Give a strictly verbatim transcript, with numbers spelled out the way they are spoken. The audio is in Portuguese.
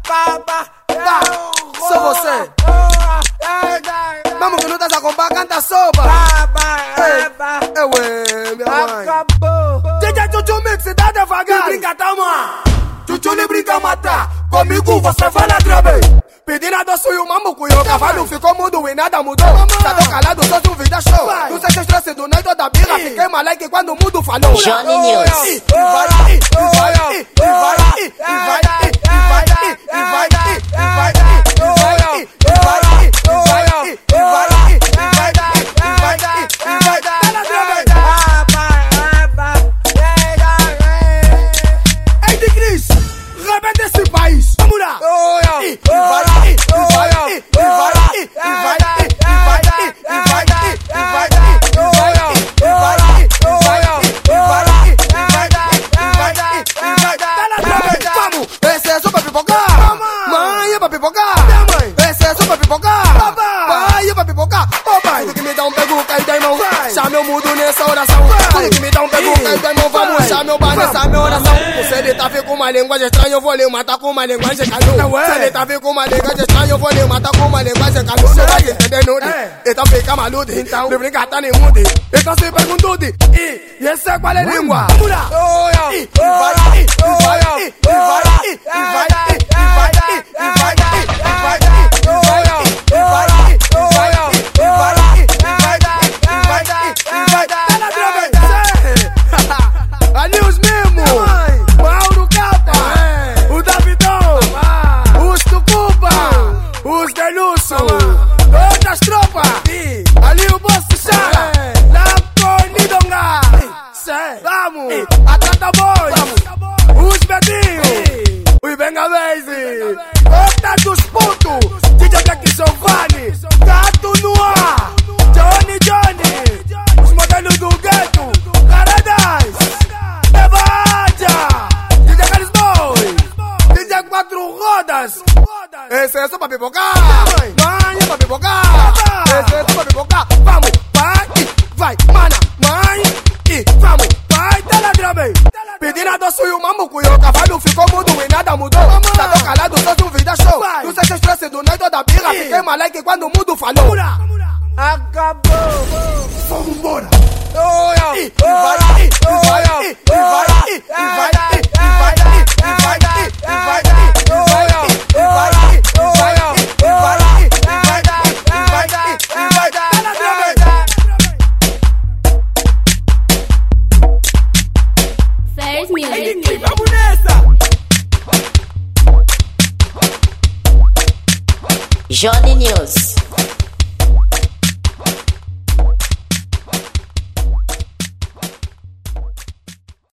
Vá, só você. Vamos que não tá a comprar, canta sopa. É ué, minha mãe. D J Chuchu Mix, dá devagar. Brinca, toma. Chuchu lhe brinca matar. Comigo você vai na trave. Pedindo a doce e o mamuco e o cavalo ficou mudo e nada mudou. Tá tão calado, só tu vida show. Não sei se estresse do night da birra. Fiquei malaique quando o mundo falou. Johnny News. E vai, e vai, e vai, e vai, e vai, e vai, e vai, e vai, chame o mudo nessa oração. Tudo que me dá um pego, cai da mão, vamos achar meu bar nessa minha oração. Se ele tá vindo com uma linguagem estranha, eu vou lhe matar com uma linguagem canu. Se ele tá vindo com uma linguagem estranha, eu vou lhe matar com uma linguagem canu. Você vai entender nude, então fica maluco. Então, me brincar tá nem mude. Então se perguntou de, e essa qual é a língua? Vamos lá! E vai, e vai, e vai, e vai, e vai, e vai, e vai, todas as tropas, ali o boss chama, na Conidonga, vamos, a Tata Boy, os Bedinhos, os Bengabese, todas dos putos, D J Black Giovanni, Gato no ar, Johnny Johnny, os modelos do gueto, Caradas, Evadia, D J Caris Boy, D J Quatro Rodas. Esse é só pra pipocar, mãe, é pra pipocar. Esse é só pra pipocar. Vamos, vai, vai, mana, mãe, e vamos, vai, telegrame. Pedindo a doce e o mamuco e o cavalo ficou mudo e nada mudou. Tá tão calado, só tu vida show. Não sei se estresse do night da birra. Fiquei malaique quando o mundo falou. Acabou. Vamos embora. E vai, e vai, e vai, e vai, e vai, e vai, e vai. Vamos nessa! Johnny News.